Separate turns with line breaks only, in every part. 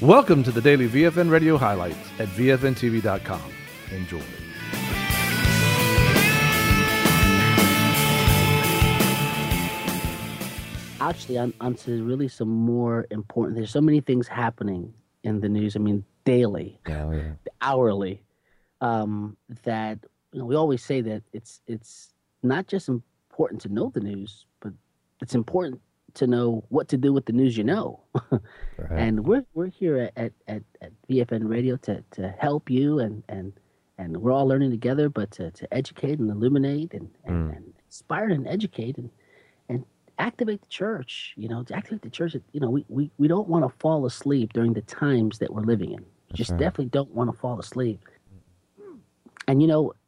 Welcome to the daily VFN Radio highlights at VFNTV.com. Enjoy.
Actually, onto really some more important. There's so many things happening in the news. I mean, daily, hourly. That we always say that it's not just important to know the news, but it's important to know what to do with the news you know. Right. And we're here at VFN Radio to help you, and we're all learning together, but to educate and illuminate and inspire and educate and activate the church. To activate the church. We don't want to fall asleep during the times that we're living in. Just definitely don't want to fall asleep. And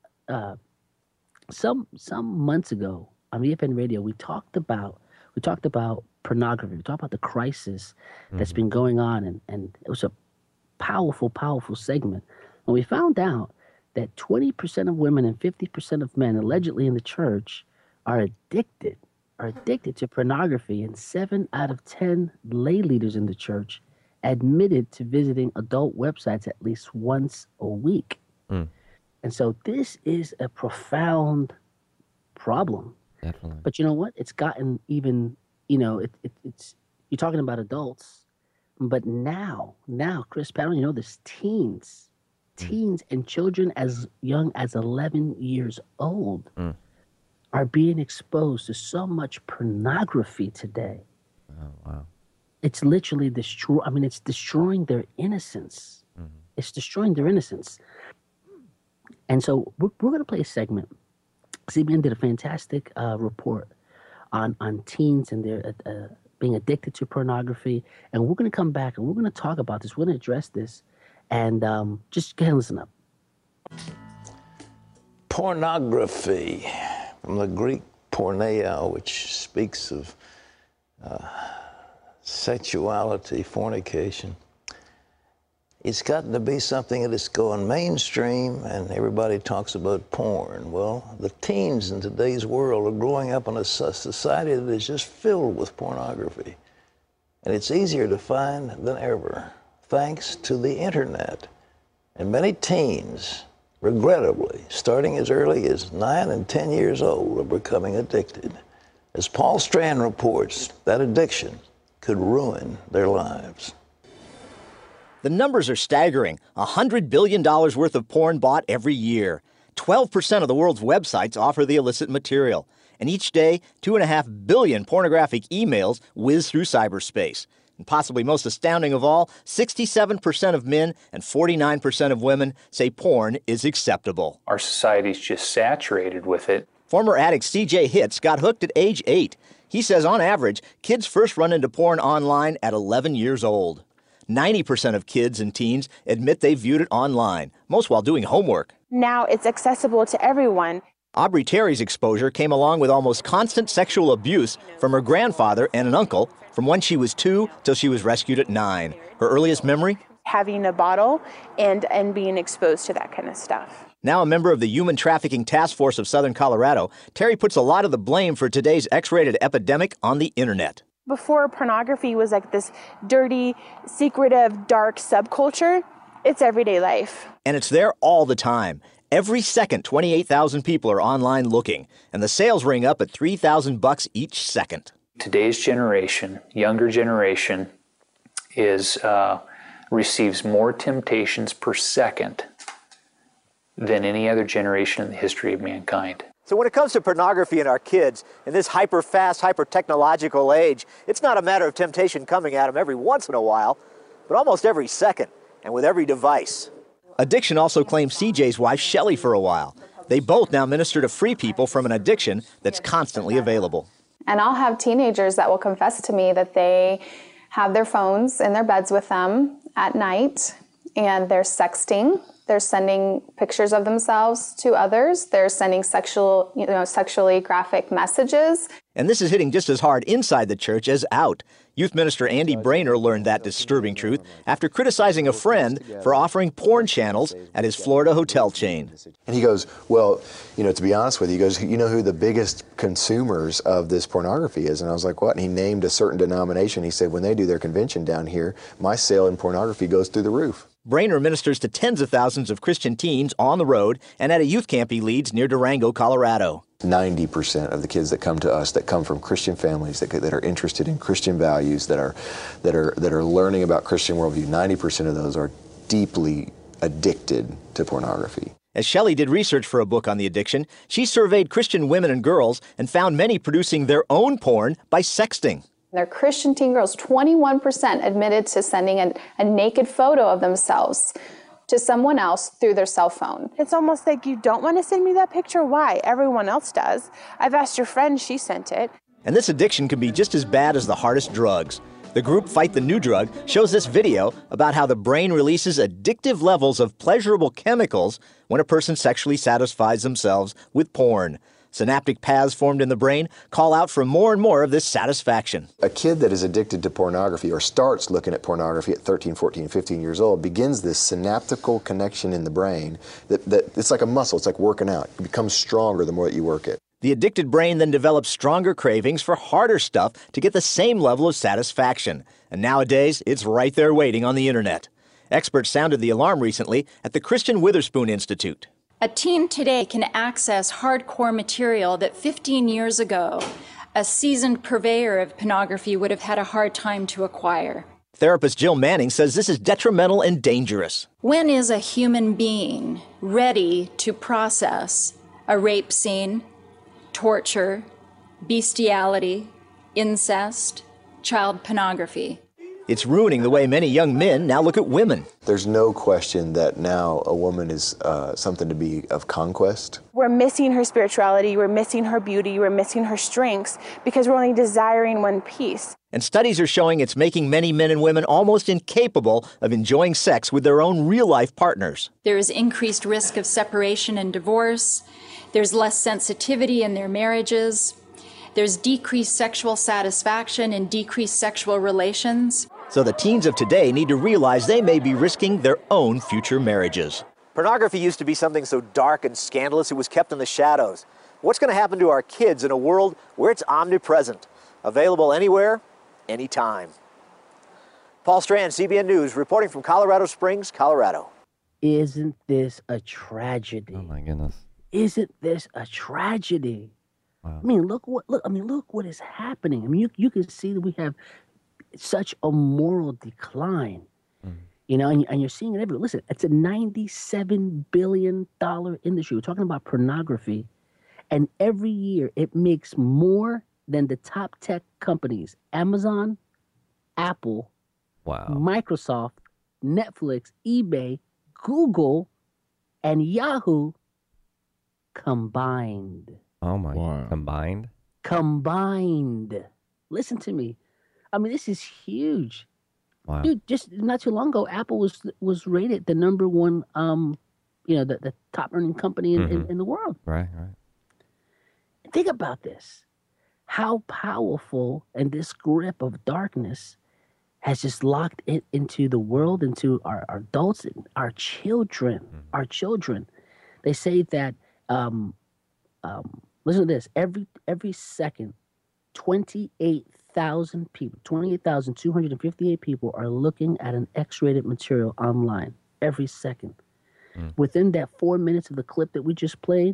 some months ago on VFN Radio, we talked about pornography. We talked about the crisis that's been going on, and it was a powerful, powerful segment. And we found out that 20% of women and 50% of men allegedly in the church are addicted to pornography, and 7 out of 10 lay leaders in the church admitted to visiting adult websites at least once a week. And so this is a profound problem.
Definitely.
But you know what? It's gotten even, it's you're talking about adults, but now, Chris Patton, there's teens and children as young as 11 years old are being exposed to so much pornography today.
Oh, wow.
It's literally it's destroying their innocence. It's destroying their innocence. And so we're going to play a segment. CBN did a fantastic report on teens and their being addicted to pornography. And we're going to come back and we're going to talk about this. We're going to address this. And just go ahead and listen up.
Pornography, from the Greek porneia, which speaks of sexuality, fornication. It's gotten to be something that is going mainstream, and everybody talks about porn. Well, the teens in today's world are growing up in a society that is just filled with pornography. And it's easier to find than ever, thanks to the internet. And many teens, regrettably, starting as early as 9 and 10 years old, are becoming addicted. As Paul Strand reports, that addiction could ruin their lives.
The numbers are staggering. $100 billion worth of porn bought every year. 12% of the world's websites offer the illicit material. And each day, 2.5 billion pornographic emails whiz through cyberspace. And possibly most astounding of all, 67% of men and 49% of women say porn is acceptable.
Our society's just saturated with it.
Former addict C.J. Hitz got hooked at age 8. He says on average, kids first run into porn online at 11 years old. 90% of kids and teens admit they viewed it online, most while doing homework.
Now it's accessible to everyone.
Aubrey Terry's exposure came along with almost constant sexual abuse from her grandfather and an uncle from when she was 2 till she was rescued at 9. Her earliest memory?
Having a bottle and being exposed to that kind of stuff.
Now a member of the Human Trafficking Task Force of Southern Colorado, Terry puts a lot of the blame for today's X-rated epidemic on the internet.
Before, pornography was like this dirty, secretive, dark subculture. It's everyday life.
And it's there all the time. Every second, 28,000 people are online looking, and the sales ring up at $3,000 each second.
Today's generation, younger generation, receives more temptations per second than any other generation in the history of mankind.
So when it comes to pornography in our kids, in this hyper-fast, hyper-technological age, it's not a matter of temptation coming at them every once in a while, but almost every second, and with every device. Addiction also claimed CJ's wife, Shelley, for a while. They both now minister to free people from an addiction that's constantly available.
And I'll have teenagers that will confess to me that they have their phones in their beds with them at night, and they're sexting They're sending pictures of themselves to others. They're sending sexually graphic messages.
And this is hitting just as hard inside the church as out. Youth minister Andy Brainer learned that disturbing truth after criticizing a friend for offering porn channels at his Florida hotel chain.
And he goes, well, to be honest with you, he goes, you know who the biggest consumers of this pornography is? And I was like, what? And he named a certain denomination. He said, when they do their convention down here, my sale in pornography goes through the roof.
Brainer ministers to tens of thousands of Christian teens on the road and at a youth camp he leads near Durango, Colorado.
90% of the kids that come to us that come from Christian families that are interested in Christian values, that are learning about Christian worldview, 90% of those are deeply addicted to pornography.
As Shelley did research for a book on the addiction, she surveyed Christian women and girls and found many producing their own porn by sexting.
They're Christian teen girls. 21% admitted to sending a naked photo of themselves to someone else through their cell phone.
It's almost like you don't want to send me that picture. Why? Everyone else does. I've asked your friend, she sent it.
And this addiction can be just as bad as the hardest drugs. The group Fight the New Drug shows this video about how the brain releases addictive levels of pleasurable chemicals when a person sexually satisfies themselves with porn. Synaptic paths formed in the brain call out for more and more of this satisfaction.
A kid that is addicted to pornography or starts looking at pornography at 13, 14, 15 years old begins this synaptical connection in the brain that it's like a muscle. It's like working out. It becomes stronger the more that you work it.
The addicted brain then develops stronger cravings for harder stuff to get the same level of satisfaction. And nowadays, it's right there waiting on the internet. Experts sounded the alarm recently at the Christian Witherspoon Institute.
A teen today can access hardcore material that 15 years ago, a seasoned purveyor of pornography would have had a hard time to acquire.
Therapist Jill Manning says this is detrimental and dangerous.
When is a human being ready to process a rape scene, torture, bestiality, incest, child pornography?
It's ruining the way many young men now look at women.
There's no question that now a woman is something to be of conquest.
We're missing her spirituality, we're missing her beauty, we're missing her strengths because we're only desiring one piece.
And studies are showing it's making many men and women almost incapable of enjoying sex with their own real-life partners.
There is increased risk of separation and divorce. There's less sensitivity in their marriages. There's decreased sexual satisfaction and decreased sexual relations.
So the teens of today need to realize they may be risking their own future marriages. Pornography used to be something so dark and scandalous it was kept in the shadows. What's going to happen to our kids in a world where it's omnipresent, available anywhere, anytime? Paul Strand, CBN News, reporting from Colorado Springs, Colorado.
Isn't this a tragedy?
Oh my goodness.
Isn't this a tragedy?
Wow.
I mean, look what is happening. I mean, you can see that we have such a moral decline, and you're seeing it everywhere. Listen, it's a $97 billion industry. We're talking about pornography, and every year it makes more than the top tech companies: Amazon, Apple, Microsoft, Netflix, eBay, Google, and Yahoo combined.
Oh my! Wow.
Combined. Listen to me. I mean, this is huge.
Wow.
Dude, just not too long ago, Apple was rated the number one, the top earning company in the world.
Right.
Think about this. How powerful, and this grip of darkness has just locked it into the world, into our adults, and our children. Our children. They say that, listen to this, every second, 28,258 people are looking at an X-rated material online every second. Within that 4 minutes of the clip that we just played,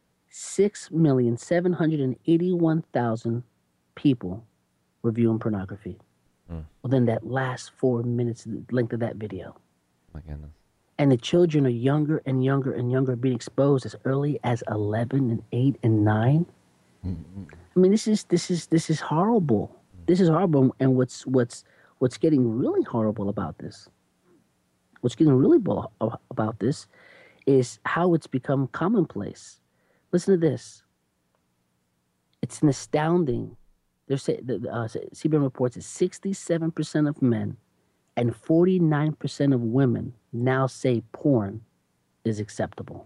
6,781,000 people were viewing pornography. Within that last 4 minutes, the length of that video.
My goodness.
And the children are younger and younger and younger, being exposed as early as 11 and 8 and 9. I mean, this is horrible. This is horrible. And what's getting really horrible about this? What's getting really about this is how it's become commonplace. Listen to this. It's an astounding. CBN reports that 67% of men and 49% of women now say porn is acceptable.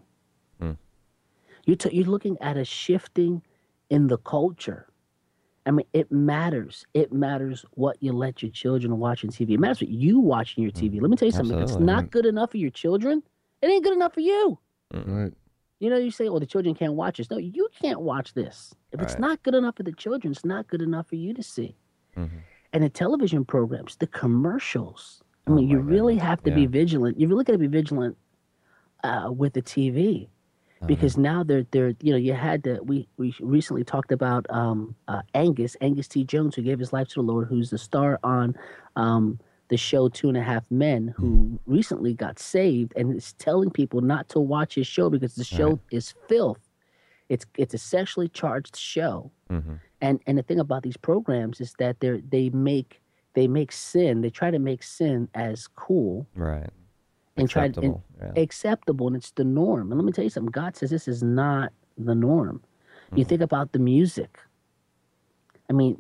You're looking at a shifting in the culture. I mean, it matters. It matters what you let your children watch on TV. It matters what you watch on your TV. Let me tell you something. If it's not good enough for your children, it ain't good enough for you.
Right.
You know, you say, well, the children can't watch this. No, you can't watch this. If it's not good enough for the children, it's not good enough for you to see. And the television programs, the commercials. I mean, you really have to be vigilant. You really got to be vigilant with the TV. Because now they're you know, you had to, we recently talked about Angus T. Jones, who gave his life to the Lord, who's the star on the show 2.5 Men, who recently got saved and is telling people not to watch his show because the show is filth. It's a sexually charged show. And the thing about these programs is that they make sin, they try to make sin as cool.
Right.
And
acceptable.
Acceptable, and it's the norm. And let me tell you something. God says this is not the norm. You think about the music. I mean,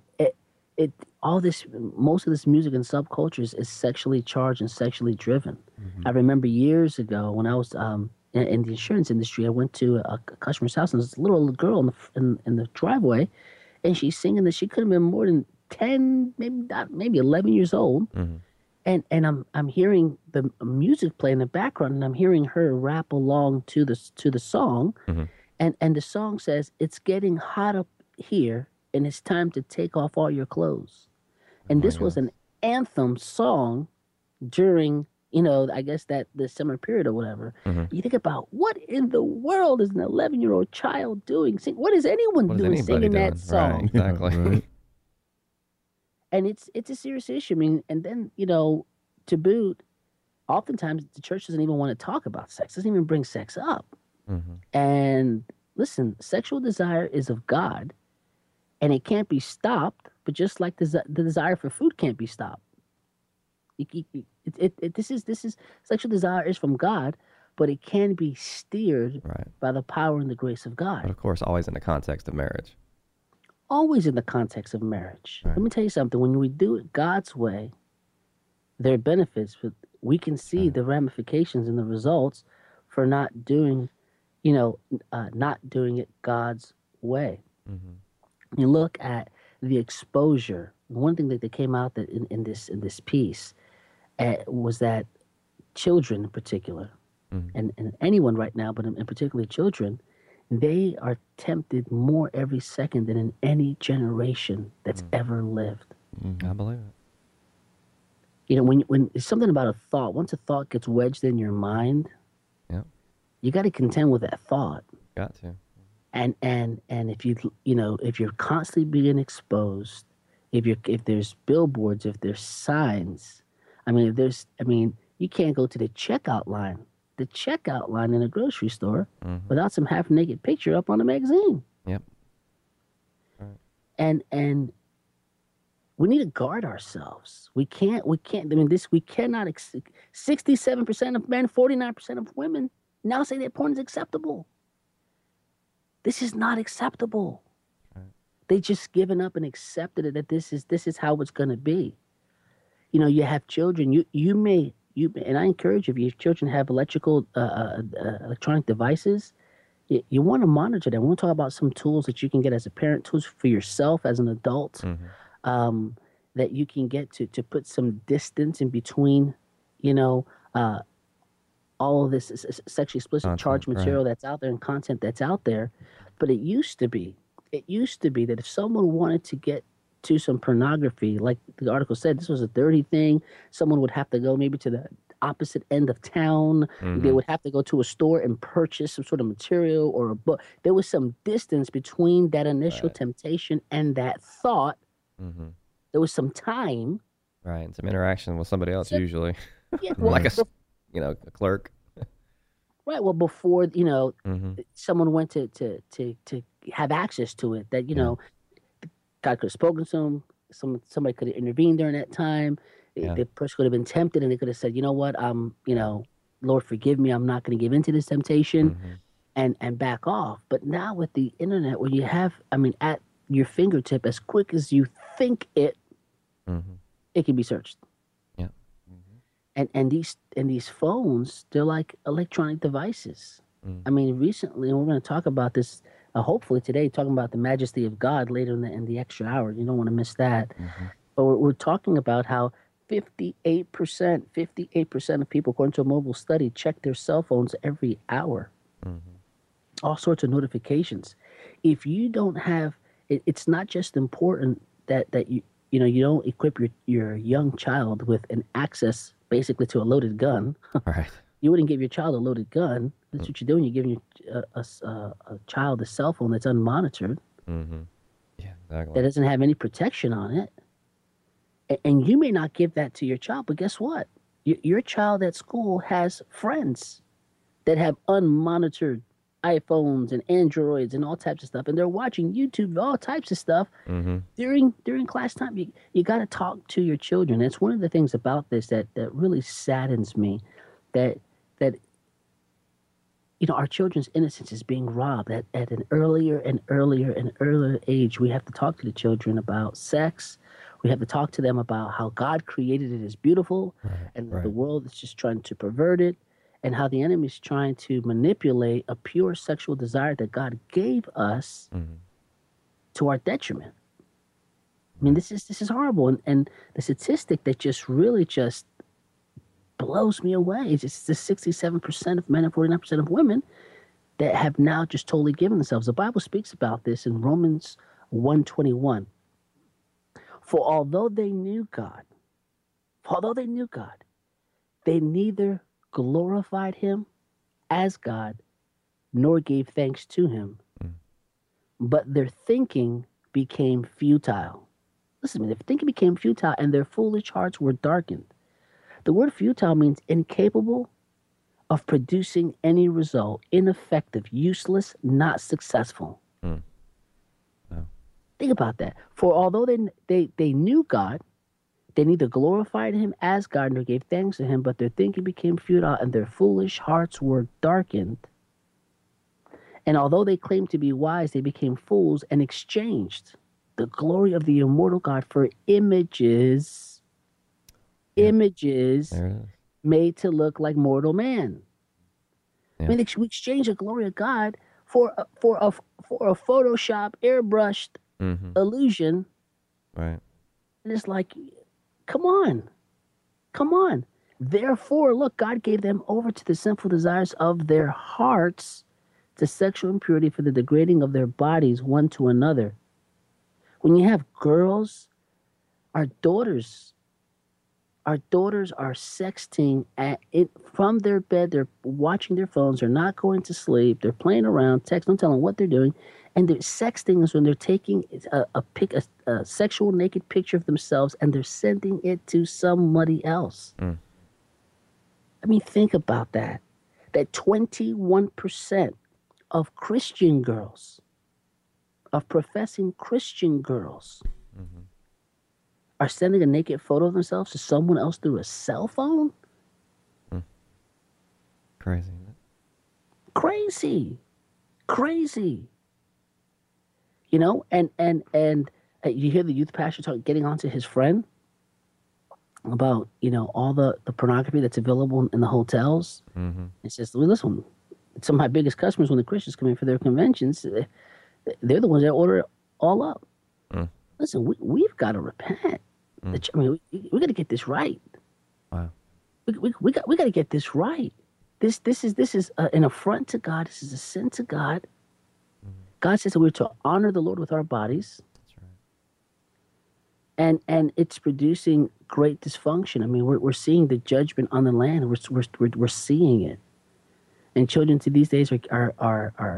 most of this music and subcultures is sexually charged and sexually driven. I remember years ago when I was in the insurance industry, I went to a customer's house, and there's a little girl in the driveway, and she's singing that she could have been more than 10, maybe 11 years old. And I'm hearing the music play in the background, and I'm hearing her rap along to the song, and the song says, "It's getting hot up here, and it's time to take off all your clothes." And this was an anthem song during, you know, I guess that the summer period or whatever. You think about what in the world is an 11-year-old child doing? What is anyone doing singing that song?
Right, exactly.
And it's a serious issue. I mean, and then, you know, to boot, oftentimes the church doesn't even want to talk about sex, doesn't even bring sex up. And listen, sexual desire is of God, and it can't be stopped, but just like the desire for food can't be stopped. This is sexual desire is from God, but it can be steered by the power and the grace of God.
But of course, always in the context of marriage.
Always in the context of marriage. Let me tell you something. When we do it God's way, there are benefits, but we can see the ramifications and the results for not doing, not doing it God's way. You look at the exposure. One thing that came out that in this piece was that children in particular, and anyone right now, but in particular children, they are tempted more every second than in any generation that's ever lived.
I believe it.
You know, when it's something about a thought, once a thought gets wedged in your mind, you got to contend with that thought.
Got to.
And if if you're constantly being exposed, if there's billboards, if there's signs, you can't go to the checkout line in a grocery store without some half-naked picture up on the magazine.
Yep.
Right. And we need to guard ourselves. We cannot, 67% of men, 49% of women now say that porn is acceptable. This is not acceptable. Right. They just given up and accepted it that this is how it's going to be. You know, you have children, you may, and I encourage you, if your children have electronic devices, you want to monitor them. We want to talk about some tools that you can get as a parent, tools for yourself as an adult, that you can get to put some distance in between, all of this sexually explicit charged material that's out there and content that's out there. But it used to be that if someone wanted to get to some pornography, like the article said, this was a dirty thing. Someone would have to go maybe to the opposite end of town. They would have to go to a store and purchase some sort of material or a book. There was some distance between that initial temptation and that thought. There was some time.
Right, and some interaction with somebody else usually.
Yeah, well,
like a clerk.
Right. Well, before someone went to have access to it, that God could have spoken to them. Somebody could have intervened during that time. The person could have been tempted, and they could have said, "You know what? Lord, forgive me. I'm not going to give into this temptation," and back off. But now with the internet, where you have, at your fingertip, as quick as you think it, it can be searched.
Yeah.
And these phones, they're like electronic devices. I mean, recently, and we're going to talk about this, hopefully today, talking about the majesty of God later in the extra hour. You don't want to miss that. But we're talking about how 58% of people, according to a mobile study, check their cell phones every hour. All sorts of notifications. If you don't have, it's not just important that you don't equip your young child with an access basically to a loaded gun.
Right.
You wouldn't give your child a loaded gun. That's what you're doing. You're giving a child a cell phone that's unmonitored.
Yeah, exactly.
That doesn't have any protection on it. And you may not give that to your child, but guess what? Your child at school has friends that have unmonitored iPhones and Androids and all types of stuff, and they're watching YouTube, all types of stuff during class time. You got to talk to your children. It's one of the things about this that really saddens me, that our children's innocence is being robbed at an earlier and earlier and earlier age. We have to talk to the children about sex. We have to talk to them about how God created it as beautiful, and the world is just trying to pervert it, and how the enemy is trying to manipulate a pure sexual desire that God gave us to our detriment. I mean, this is horrible, and the statistic that just really just blows me away is it's the 67% of men and 49% of women that have now just totally given themselves. The Bible speaks about this in Romans 1:21. For although they knew God, they neither glorified him as God nor gave thanks to him, but their thinking became futile. Listen to me, their thinking became futile and their foolish hearts were darkened. The word futile means incapable of producing any result, ineffective, useless, not successful. Think about that. For although they knew God, they neither glorified him as God nor gave thanks to him, but their thinking became futile and their foolish hearts were darkened. And although they claimed to be wise, they became fools and exchanged the glory of the immortal God for images made to look like mortal man. I mean, we exchange the glory of God for a Photoshop airbrushed illusion.
Right.
And it's like, come on. Therefore, look, God gave them over to the sinful desires of their hearts, to sexual impurity, for the degrading of their bodies one to another. When you have girls, our daughters are sexting from their bed. They're watching their phones. They're not going to sleep. They're playing around, text, don't tell them what they're doing. And they're sexting is when they're taking a sexual naked picture of themselves and they're sending it to somebody else. I mean, think about that. That 21% of Christian girls, of professing Christian girls, are sending a naked photo of themselves to someone else through a cell phone?
Crazy, isn't it?
Crazy. You know, and you hear the youth pastor getting onto his friend about, all the pornography that's available in the hotels. He says, well, listen, some of my biggest customers when the Christians come in for their conventions, they're the ones that order it all up. Listen, we've got to repent. I mean, we got to get this right.
Wow.
We got to get this right. This is an affront to God. This is a sin to God. God says that we're to honor the Lord with our bodies.
That's right.
And it's producing great dysfunction. I mean, we're seeing the judgment on the land. We're seeing it. And children to these days are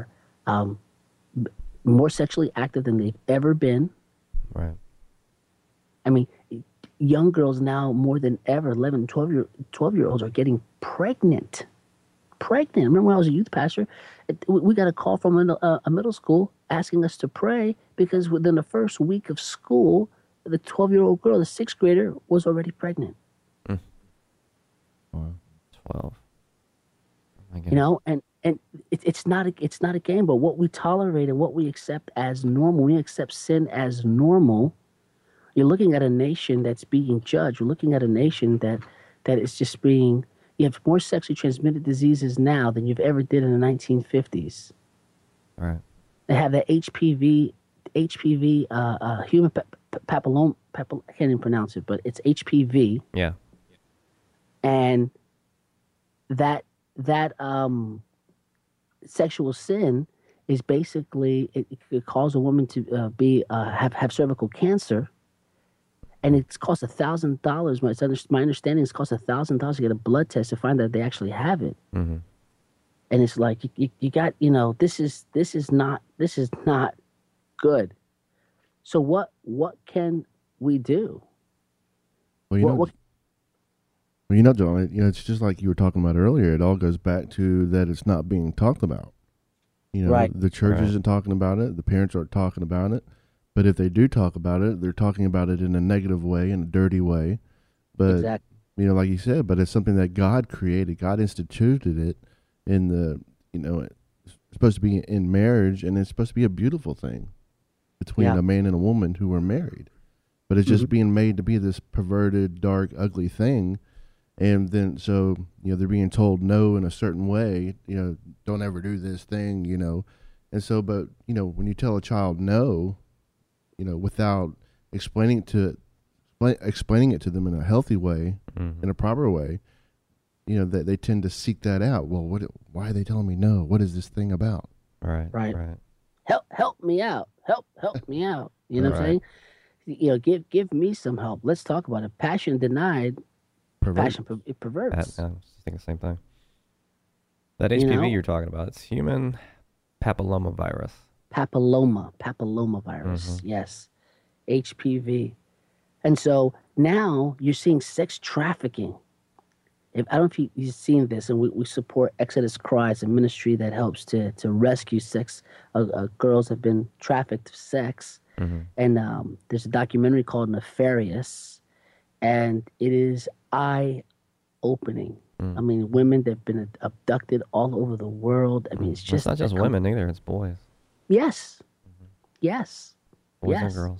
more sexually active than they've ever been.
Right.
I mean, young girls now more than ever, 11, 12-year-olds are getting pregnant. I remember when I was a youth pastor, we got a call from a middle school asking us to pray because within the first week of school, the 12-year-old girl, the 6th grader, was already pregnant.
Wow. 12.
And it's not a game, but what we tolerate and what we accept as normal, we accept sin as normal. You're looking at a nation that's being judged. You're looking at a nation that that it's just being, you have more sexually transmitted diseases now than you've ever did in the 1950s.
Right.
They have that HPV, human papilloma, I can't even pronounce it, but it's HPV.
Yeah.
And that sexual sin is basically, it could cause a woman to have cervical cancer, and it's cost $1,000. My understanding is it costs $1,000 to get a blood test to find out they actually have it.
Mm-hmm.
And it's like you got, this is not good. So what can we do?
Well, John, it's just like you were talking about earlier. It all goes back to that it's not being talked about.
Right.
The church isn't talking about it. The parents aren't talking about it. But if they do talk about it, they're talking about it in a negative way, in a dirty way. But,
exactly.
Like you said, but it's something that God created. God instituted it in the, it's supposed to be in marriage, and it's supposed to be a beautiful thing between a man and a woman who are married. But it's just being made to be this perverted, dark, ugly thing. And then, so, they're being told no in a certain way, don't ever do this thing, And so, but, when you tell a child no, without explaining it to them in a healthy way, in a proper way, that they tend to seek that out. Well, why are they telling me no? What is this thing about?
Right.
Help me out. Help me out. You know what I'm saying? Give me some help. Let's talk about it. Passion denied. Passion it perverts.
I was thinking the same thing. That HPV you're talking about, it's human papillomavirus.
Papillomavirus, yes. HPV. And so now you're seeing sex trafficking. I don't know if you've seen this, and we support Exodus Cries, a ministry that helps to rescue girls that have been trafficked for sex.
Mm-hmm.
And there's a documentary called Nefarious, and it is eye-opening. I mean, women that have been abducted all over the world. I mean, it's just...
It's not just women either, it's boys.
Yes. Yes.
Boys and girls.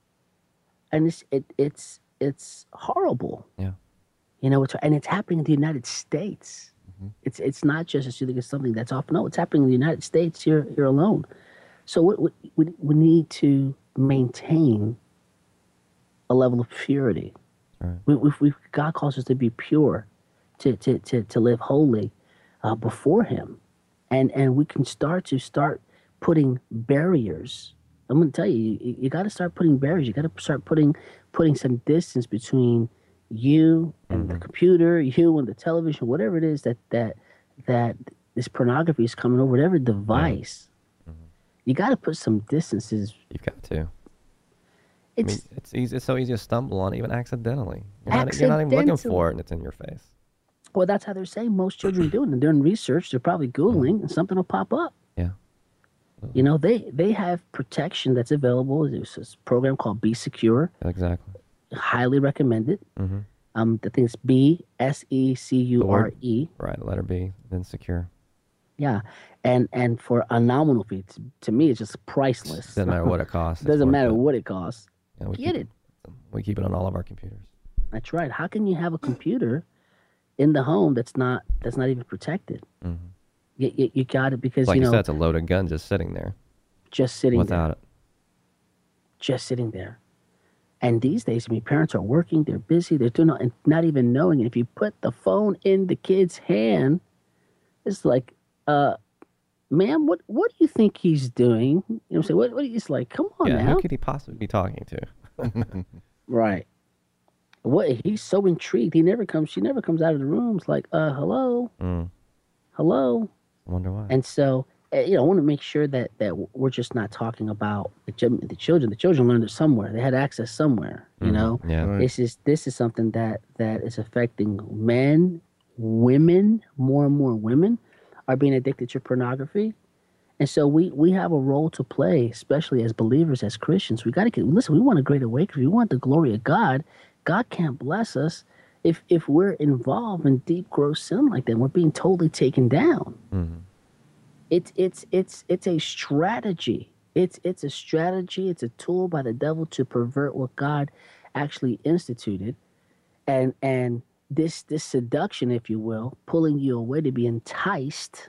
And it's horrible.
Yeah.
And it's happening in the United States. It's not just as you think it's something that's off. No, it's happening in the United States here alone. So we need to maintain a level of purity.
Right.
God calls us to be pure, to live holy before Him, and we can start putting barriers. I'm going to tell you, you got to start putting barriers. You got to start putting some distance between you and the computer, you and the television, whatever it is that this pornography is coming over, whatever device. You got to put some distances.
You've got to. It's easy. It's so easy to stumble on, even accidentally. You're not even looking for it, and it's in your face.
Well, that's how they're saying most children do it. And they're doing research. They're probably Googling, and something will pop up.
Yeah.
They have protection that's available. There's this program called Be Secure.
Exactly.
Highly recommended. I think it's BSECURE.
Right, letter B, then secure.
Yeah, and for a nominal fee, to me, it's just priceless.
Doesn't matter what it costs.
Doesn't matter what it costs.
Yeah, we keep it on all of our computers.
That's right. How can you have a computer in the home that's not even protected? You got it because
like you said, it's a loaded gun just sitting there.
Just sitting
without
there. Just sitting there. And these days, parents are working, they're busy, they're doing and not even knowing. And if you put the phone in the kid's hand, it's like, ma'am, what do you think he's doing? You know what I'm saying? What he's like, come on now.
Who could he possibly be talking to?
Right. He's so intrigued. She never comes out of the room. It's like, hello? Hello?
I wonder why.
And so, I want to make sure that we're just not talking about the children. The children learned it somewhere. They had access somewhere,
Yeah.
Right. This is something that is affecting men, women, more and more women are being addicted to pornography. And so we have a role to play, especially as believers, as Christians. We got to listen, we want a great awakening. We want the glory of God. God can't bless us if we're involved in deep, gross sin like that. We're being totally taken down. It's a strategy. It's a strategy. It's a tool by the devil to pervert what God actually instituted. And this seduction, if you will, pulling you away to be enticed.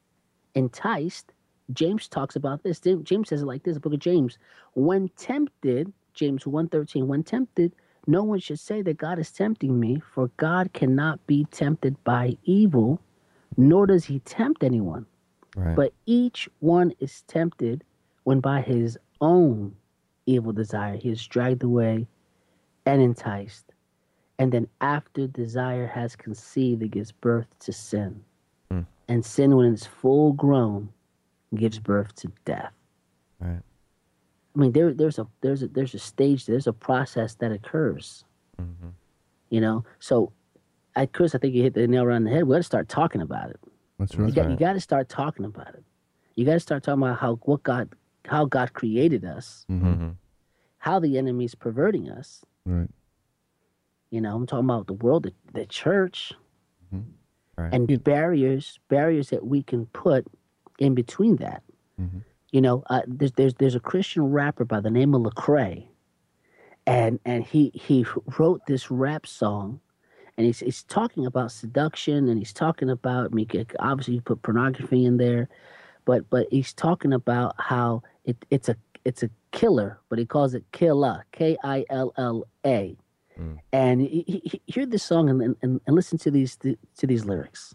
James talks about this. James says it like this, the book of James. When tempted, James 1:13, when tempted, no one should say that God is tempting me, for God cannot be tempted by evil, nor does he tempt anyone. Right. But each one is tempted when by his own evil desire he is dragged away and enticed. And then after desire has conceived, it gives birth to sin. And sin, when it's full grown, gives birth to death. Right. I mean, there's a stage, there's a process that occurs. Mm-hmm. You know, so Chris, I think you hit the nail right on the head. We got to start talking about it.
That's right.
You got to start talking about it. You got to start talking about how God created us, mm-hmm. how the enemy's perverting us.
Right.
You know, I'm talking about the world, the church,
mm-hmm. right.
and barriers that we can put in between that. Mm-hmm. You know, there's a Christian rapper by the name of Lecrae, and he wrote this rap song, and he's talking about seduction, and he's talking about, obviously you put pornography in there, but he's talking about how it's a killer, but he calls it killa, Killa. And he hear this song and listen to these lyrics.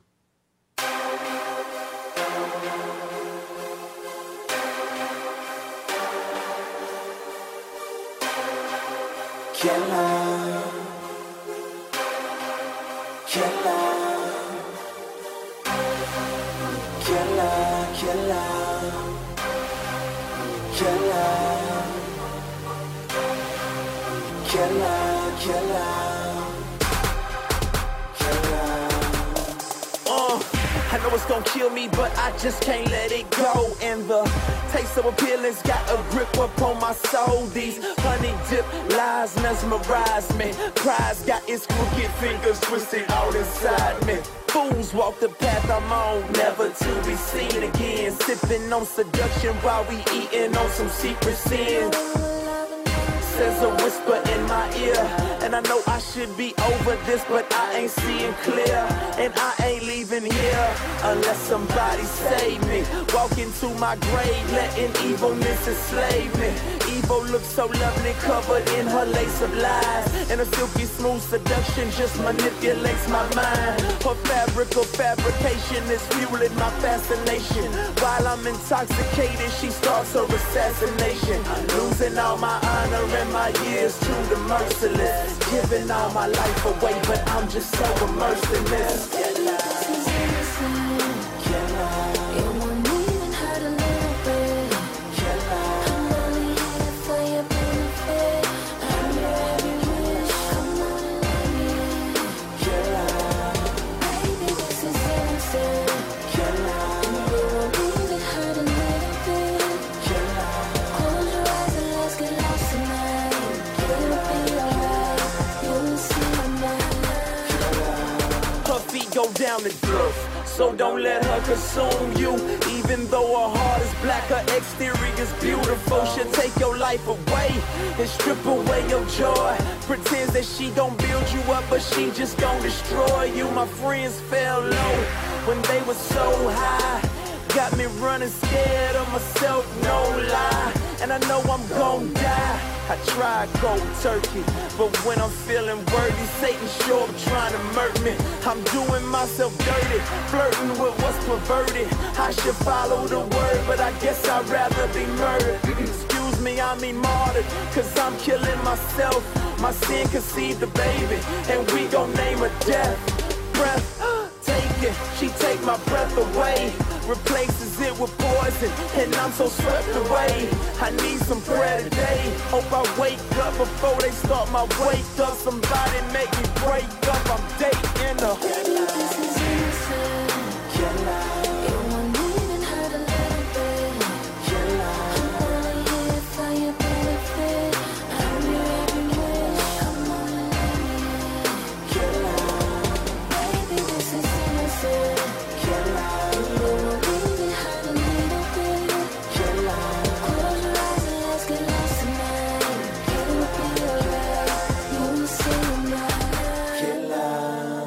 Killer, killer, killer, killer, killer, killer, killer. I know it's gonna kill me, but I just can't let it go. And the taste of appealing's got a grip upon my soul. These honey dip lies mesmerize me. Pride's got its crooked fingers twisted all inside me. Fools walk the path I'm on, never to be seen again. Sipping on seduction while we eating on some secret sin. Says a whisper in my ear, and I know I should be over this, but I ain't seeing clear. And I ain't leaving here unless somebody save me. Walk into my grave, letting evilness enslave me. Evil looks so lovely, covered in her lace of lies, and a silky smooth seduction just manipulates my mind. Her fabric of fabrication is fueling my fascination. While I'm intoxicated, she starts her assassination. Losing all my honor and my years to the merciless. Giving all my life away, but I'm just so immersed in this. Go down the cliff, so don't let her consume you. Even though her heart is black, her exterior is beautiful. She'll take your life away and strip away your joy. Pretends that she gon' build you up, but she just gon' destroy you. My friends fell low when they were so high. Got me running scared of myself, no lie. And I know I'm gon' die. I tried cold turkey, but when I'm feeling worthy, Satan sure trying to murder me. I'm doing myself dirty, flirting with what's perverted. I should follow the word, but I guess I'd rather be murdered. Excuse me, I mean martyred, cause I'm killing myself. My sin conceived a baby, and we gon' name her death. Breath, take it, she take my breath away. Replaces it with poison, and I'm so swept away. I need some prayer today. Hope I wake up before they start my wake up. Somebody make me break up. I'm dating her. Baby, this is innocent. It won't even hurt a little bit. I'm only here for your benefit. I'm your every wish. Come on and let me in. Baby, this is innocent. Killer.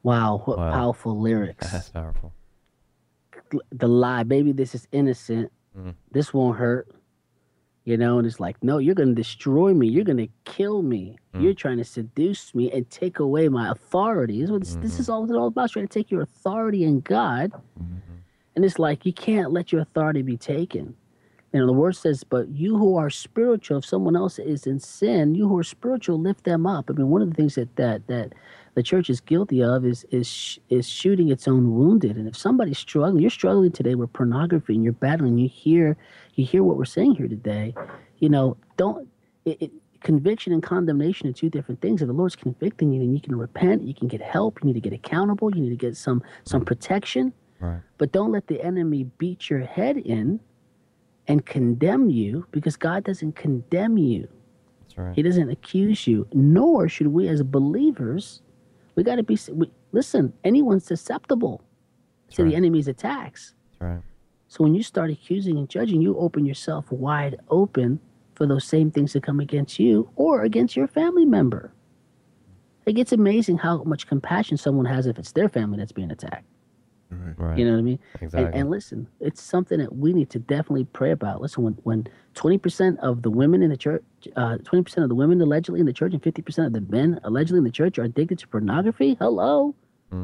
Wow, what powerful lyrics.
That's powerful.
The lie, baby, this is innocent. This won't hurt. You know, and it's like, no, you're going to destroy me. You're going to kill me. You're trying to seduce me and take away my authority. This is what this is all about. Trying to take your authority in God. And it's like, you can't let your authority be taken. You know, the word says, but you who are spiritual, if someone else is in sin, you who are spiritual, lift them up. I mean, one of the things that the church is guilty of is shooting its own wounded. And if somebody's struggling, you're struggling today with pornography and you're battling, you hear what we're saying here today, you know, conviction and condemnation are two different things. If the Lord's convicting you, then you can repent, you can get help, you need to get accountable, you need to get some protection.
Right.
But don't let the enemy beat your head in and condemn you, because God doesn't condemn you.
That's right.
He doesn't accuse you, nor should we as believers. We got to be, listen, anyone's susceptible to the enemy's attacks.
That's right.
So when you start accusing and judging, you open yourself wide open for those same things to come against you or against your family member. Like, it's amazing how much compassion someone has if it's their family that's being attacked.
Right.
You know what I mean?
Exactly.
And listen, it's something that we need to definitely pray about. Listen, when 20% of the women in the church, 20% of the women allegedly in the church, and 50% of the men allegedly in the church are addicted to pornography. Hello.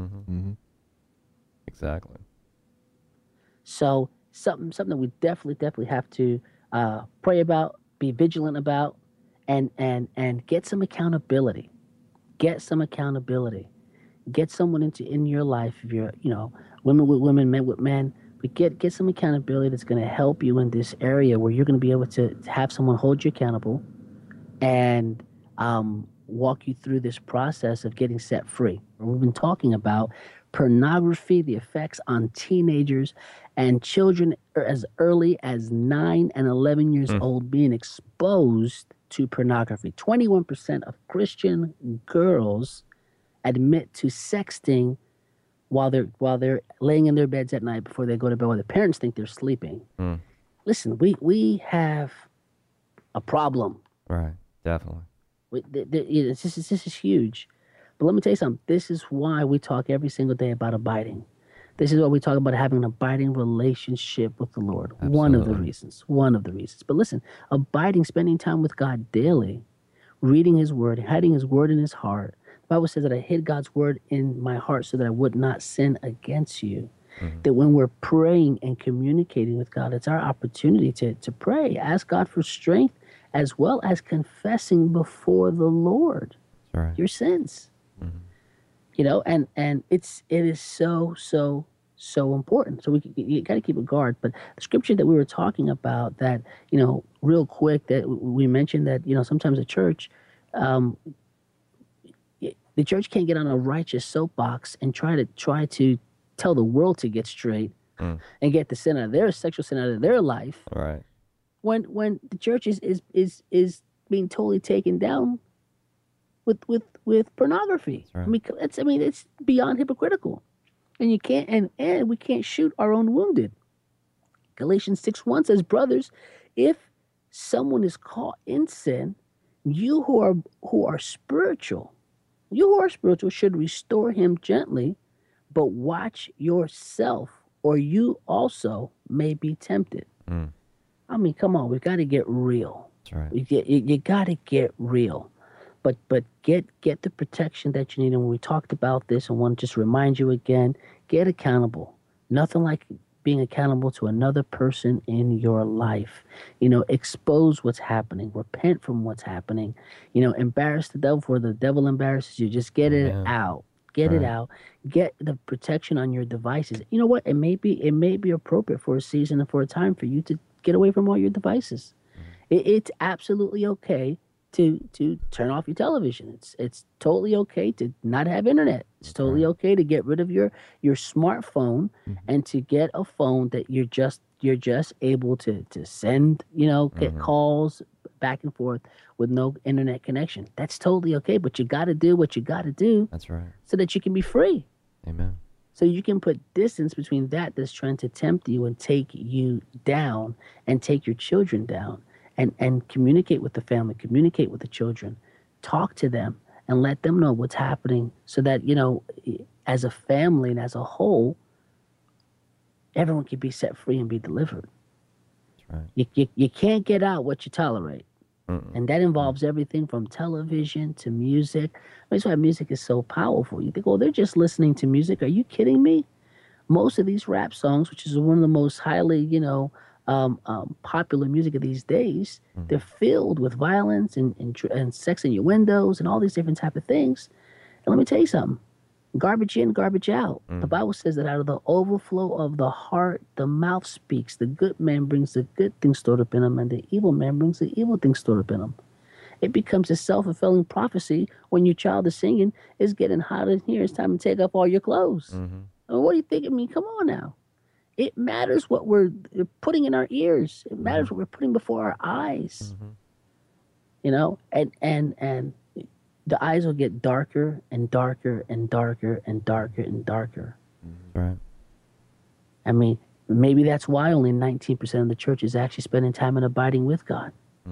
Exactly.
So something that we definitely have to pray about, be vigilant about, and get some accountability. Get some accountability. Get someone in your life. If you're, you know, women with women, men with men, but get some accountability that's going to help you in this area where you're going to be able to have someone hold you accountable and walk you through this process of getting set free. We've been talking about pornography, the effects on teenagers and children as early as 9 and 11 years old being exposed to pornography. 21% of Christian girls admit to sexting while they're laying in their beds at night before they go to bed, while their parents think they're sleeping. Listen, we have a problem.
Right, definitely.
This is huge. But let me tell you something. This is why we talk every single day about abiding. This is why we talk about having an abiding relationship with the Lord.
Absolutely.
One of the reasons. But listen, abiding, spending time with God daily, reading his word, hiding his word in his heart. The Bible says that I hid God's word in my heart so that I would not sin against you. That when we're praying and communicating with God, it's our opportunity to pray, ask God for strength, as well as confessing before the Lord your sins. You know, and it is so important. So you got to keep a guard. But the scripture that we were talking about, that, you know, real quick, that we mentioned that, you know, sometimes the church can't get on a righteous soapbox and try to tell the world to get straight and get the sin out of their sexual sin out of their life.
Right.
When the church is being totally taken down with pornography.
Right.
I mean, it's beyond hypocritical. And you can't and we can't shoot our own wounded. Galatians 6:1 says, brothers, if someone is caught in sin, you who are spiritual should restore him gently, but watch yourself, or you also may be tempted. I mean, come on, we've got to get real.
That's right.
You got to get real. But get the protection that you need. And when we talked about this, I want to just remind you again, get accountable. Nothing like being accountable to another person in your life. You know, expose what's happening. Repent from what's happening. You know, embarrass the devil before the devil embarrasses you. Just get it out. Get it out. Get the protection on your devices. You know what? It may be appropriate for a season and for a time for you to get away from all your devices. It's absolutely okay to turn off your television. It's totally okay to not have internet. It's totally okay to get rid of your smartphone and to get a phone that you're just able to send, you know, get calls back and forth with no internet connection. That's totally okay, but you got to do what you got to do.
That's right.
So that you can be free.
Amen.
So you can put distance between that's trying to tempt you and take you down and take your children down. And communicate with the family, communicate with the children, talk to them, and let them know what's happening so that, you know, as a family and as a whole, everyone can be set free and be delivered.
That's right.
You can't get out what you tolerate. And that involves everything from television to music. That's why music is so powerful. You think, oh, they're just listening to music. Are you kidding me? Most of these rap songs, which is one of the most highly, popular music of these days, they're filled with violence and sex in your windows and all these different type of things. And let me tell you something. Garbage in, garbage out. The Bible says that out of the overflow of the heart, the mouth speaks. The good man brings the good things stored up in him, and the evil man brings the evil things stored up in him. It becomes a self-fulfilling prophecy when your child is singing, it's getting hot in here, it's time to take off all your clothes. I mean, what do you think of me? Come on now. It matters what we're putting in our ears. It matters what we're putting before our eyes. And the eyes will get darker and darker and darker and darker and darker.
Right.
I mean, maybe that's why only 19% of the church is actually spending time and abiding with God.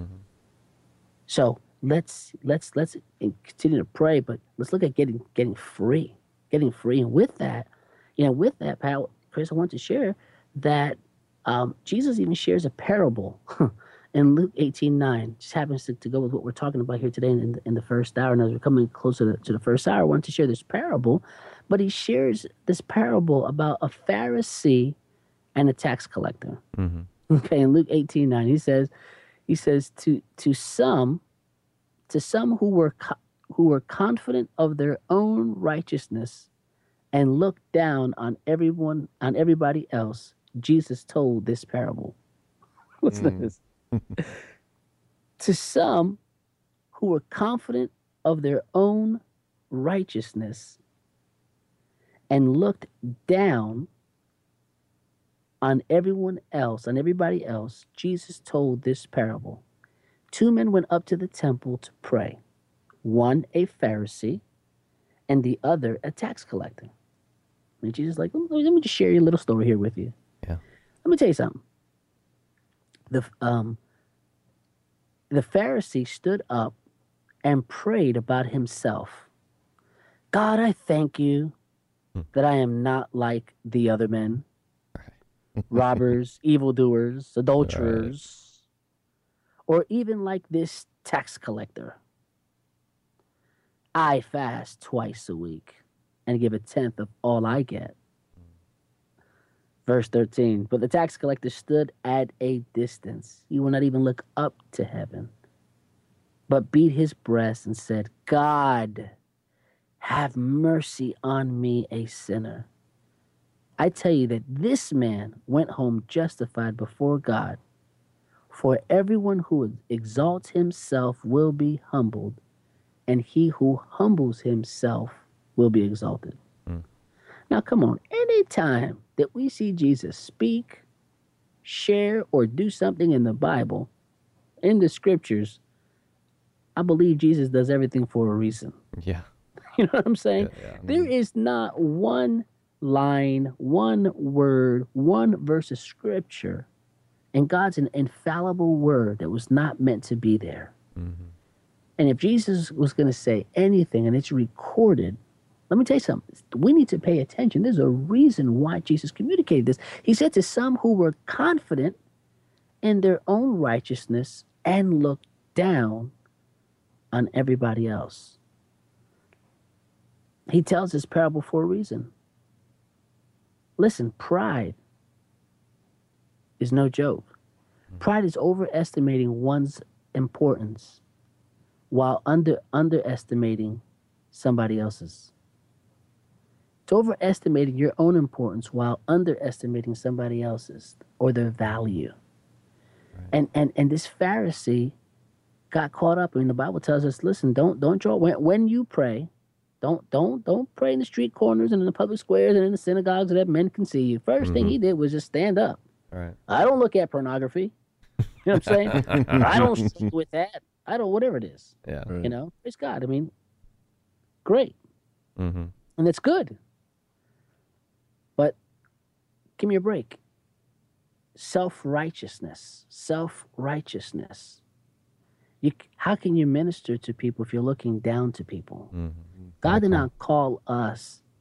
So let's continue to pray, but let's look at getting free, and with that, Pat, Chris, I want to share that Jesus even shares a parable. In Luke 18:9, just happens to go with what we're talking about here today in the first hour. And as we're coming closer to the first hour, I wanted to share this parable. But he shares this parable about a Pharisee and a tax collector. Okay, in Luke 18:9, he says to some who were confident of their own righteousness and looked down on everybody else, Jesus told this parable. What's this? To some who were confident of their own righteousness and looked down on everybody else, Jesus told this parable. 2 men went up to the temple to pray, one a Pharisee and the other a tax collector. And Jesus is like, let me just share a little story here with you.
Yeah.
Let me tell you something. The Pharisee stood up and prayed about himself. God, I thank you that I am not like the other men, robbers, evildoers, adulterers, or even like this tax collector. I fast twice a week and give 1/10 of all I get. Verse 13, but the tax collector stood at a distance. He will not even look up to heaven, but beat his breast and said, God, have mercy on me, a sinner. I tell you that this man went home justified before God. For everyone who exalts himself will be humbled, and he who humbles himself will be exalted. Now, come on, anytime that we see Jesus speak, share, or do something in the Bible, in the scriptures, I believe Jesus does everything for a reason.
Yeah.
You know what I'm saying?
Yeah.
There is not one line, one word, one verse of scripture, and God's an infallible word that was not meant to be there. And if Jesus was going to say anything and it's recorded, let me tell you something. We need to pay attention. There's a reason why Jesus communicated this. He said to some who were confident in their own righteousness and looked down on everybody else. He tells this parable for a reason. Listen, pride is no joke. Pride is overestimating one's importance while underestimating somebody else's. It's overestimating your own importance while underestimating somebody else's or their value. Right. And this Pharisee got caught up. I mean, the Bible tells us, listen, don't draw when you pray, don't pray in the street corners and in the public squares and in the synagogues so that men can see you. First thing he did was just stand up.
Right.
I don't look at pornography. You know what I'm saying? I don't sleep with that. I don't, whatever it is.
Yeah.
Right.
You know, praise God. I mean, great.
And
it's good. But give me a break. Self-righteousness. How can you minister to people if you're looking down to people? God did not call us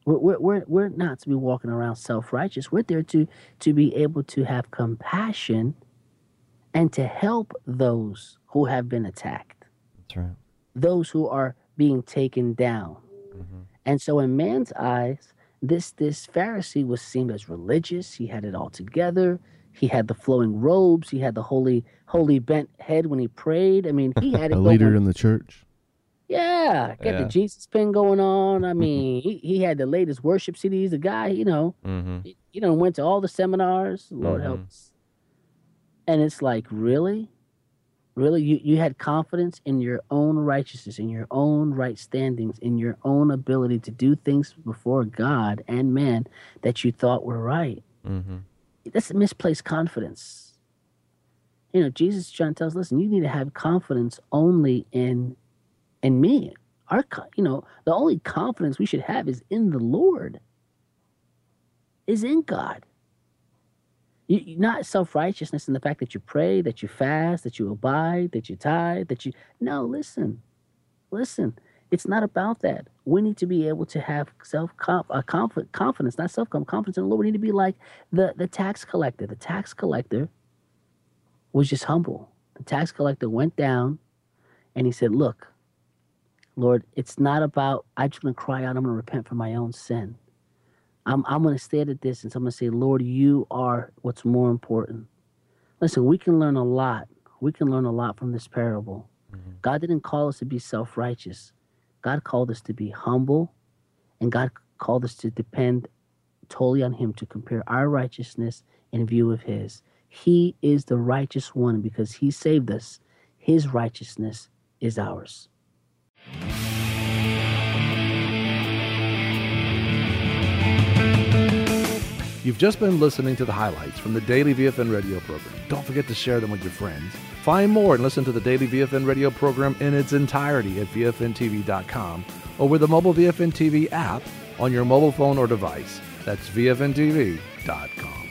We're not to be walking around self-righteous. We're there to be able to have compassion and to help those who have been attacked.
That's right.
Those who are being taken down. Mm-hmm. And so in man's eyes, this Pharisee was seen as religious. He had it all together. He had the flowing robes. He had the holy bent head when he prayed. I mean, he had it
a leader in the church.
Yeah, got the Jesus pin going on. I mean, he had the latest worship CDs. The guy, went to all the seminars. Lord help us. And it's like, really? You had confidence in your own righteousness, in your own right standings, in your own ability to do things before God and man that you thought were right. Mm-hmm. That's a misplaced confidence. Jesus is trying to tell us, listen, you need to have confidence only in me. The only confidence we should have is in the Lord, is in God. Not self-righteousness in the fact that you pray, that you fast, that you abide, that you tithe, No, listen. It's not about that. We need to be able to have confidence, not self-confidence in the Lord. We need to be like the tax collector. The tax collector was just humble. The tax collector went down and he said, look, Lord, it's not about, I'm just going to cry out, I'm going to repent for my own sin. I'm going to stay at a distance. I'm going to say, Lord, you are what's more important. Listen, we can learn a lot. We can learn a lot from this parable. Mm-hmm. God didn't call us to be self-righteous. God called us to be humble, and God called us to depend totally on him, to compare our righteousness in view of his. He is the righteous one because he saved us. His righteousness is ours.
You've just been listening to the highlights from the Daily VFN radio program. Don't forget to share them with your friends. Find more and listen to the Daily VFN radio program in its entirety at VFNTV.com or with the mobile VFN TV app on your mobile phone or device. That's VFNTV.com.